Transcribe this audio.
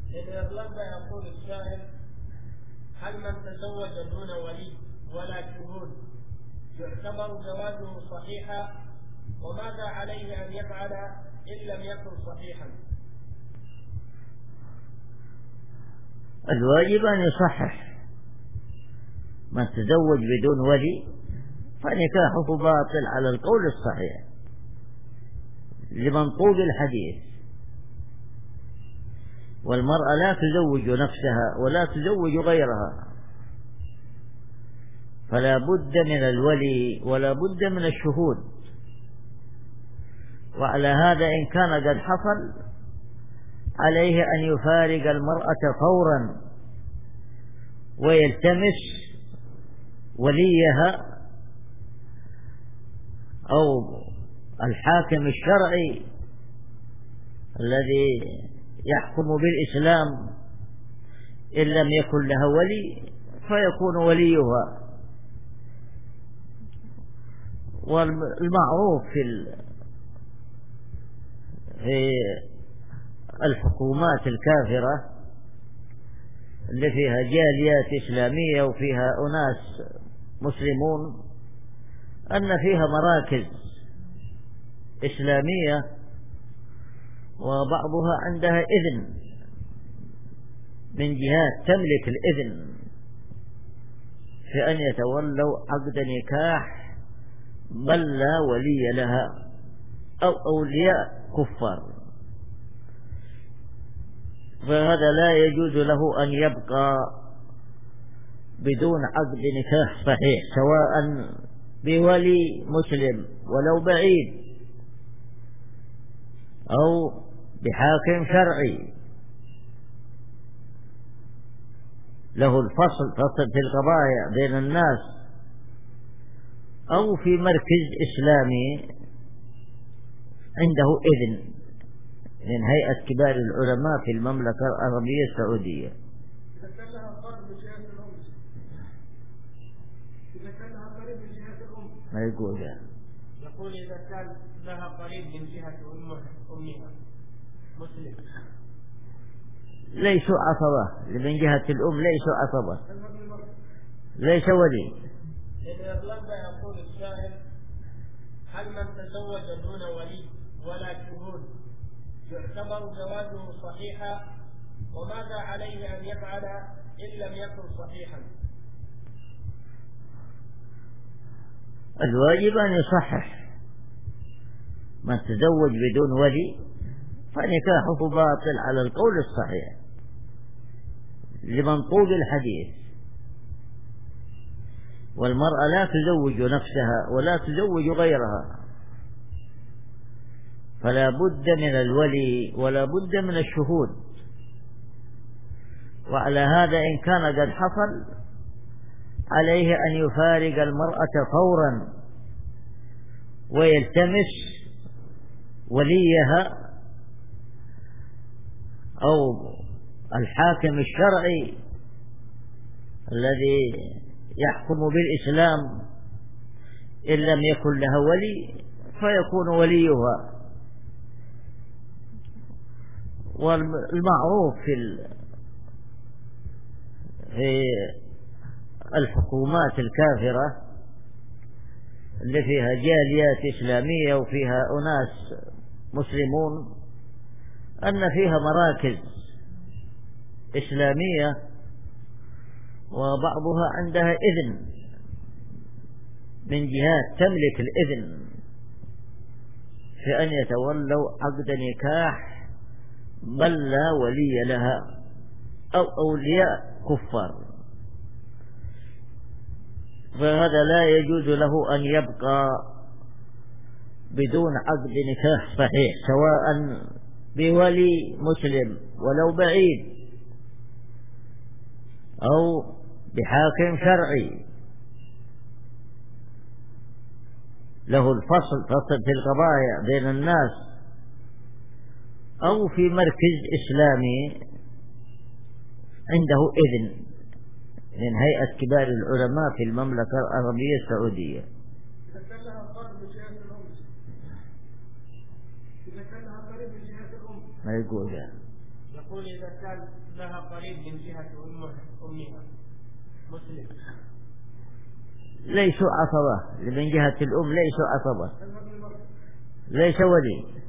لإيرلندا يقول السائل: هل من تزوج دون ولي ولا شهود يعتبر زواجه صحيحا؟ وماذا عليه أن يفعل إن لم يكن صحيحا؟ الواجب أن يصحح. من تزوج بدون ولي فنكاحه باطل على القول الصحيح لمنطوق الحديث. والمرأة لا تزوج نفسها ولا تزوج غيرها، فلا بد من الولي ولا بد من الشهود. وعلى هذا إن كان قد حصل عليه أن يفارق المرأة فورا ويلتمس وليها أو الحاكم الشرعي الذي يحكم بالإسلام. إن لم يكن لها ولي فيكون وليها. والمعروف في الحكومات الكافرة اللي فيها جاليات إسلامية وفيها أناس مسلمون أن فيها مراكز إسلامية وبعضها عندها إذن من جهات تملك الإذن في أن يتولوا عقد نكاح من لا ولي لها أو أولياء كفار. فهذا لا يجوز له أن يبقى بدون عقد نكاح صحيح، سواء بولي مسلم ولو بعيد أو بحاكم شرعي له الفصل في القضايا بين الناس، أو في مركز إسلامي عنده إذن من هيئة كبار العلماء في المملكة العربية السعودية. ما يقول يعني. يقول إذا كان لها قريب من جهة أمها مسلم ليسوا عصبة، من جهة الأم ليسوا عصبة، ليس ولي. لإيرلندا يقول السائل: هل من تزوج دون ولي ولا شهود يعتبر زواجه صحيحا؟ وماذا عليه أن يفعل إن لم يكن صحيحا؟ الواجب أن يصحح. من تزوج بدون ولي فنكاحه باطل على القول الصحيح لمنطوق الحديث. والمرأة لا تزوج نفسها ولا تزوج غيرها، فلا بد من الولي ولا بد من الشهود. وعلى هذا إن كان قد حصل عليه أن يفارق المرأة فورا ويلتمس وليها أو الحاكم الشرعي الذي يحكم بالإسلام. إن لم يكن لها ولي فيكون وليها. والمعروف في الحكومات الكافرة اللي فيها جاليات إسلامية وفيها أناس مسلمون أن فيها مراكز إسلامية وبعضها عندها إذن من جهات تملك الإذن في أن يتولوا عقد نكاح من لا ولي لها أو أولياء كفار. فهذا لا يجوز له أن يبقى بدون عقد نكاح صحيح، سواء بولي مسلم ولو بعيد أو بحاكم شرعي له الفصل في القضايا بين الناس، أو في مركز إسلامي عنده إذن من هيئة كبار العلماء في المملكة العربية السعودية. ما يقول يعني. يقول إذا كان لها قريب من جهة أمها مسلم ليسوا عصبة، من جهة الأم ليسوا عصبة، ليس ولي.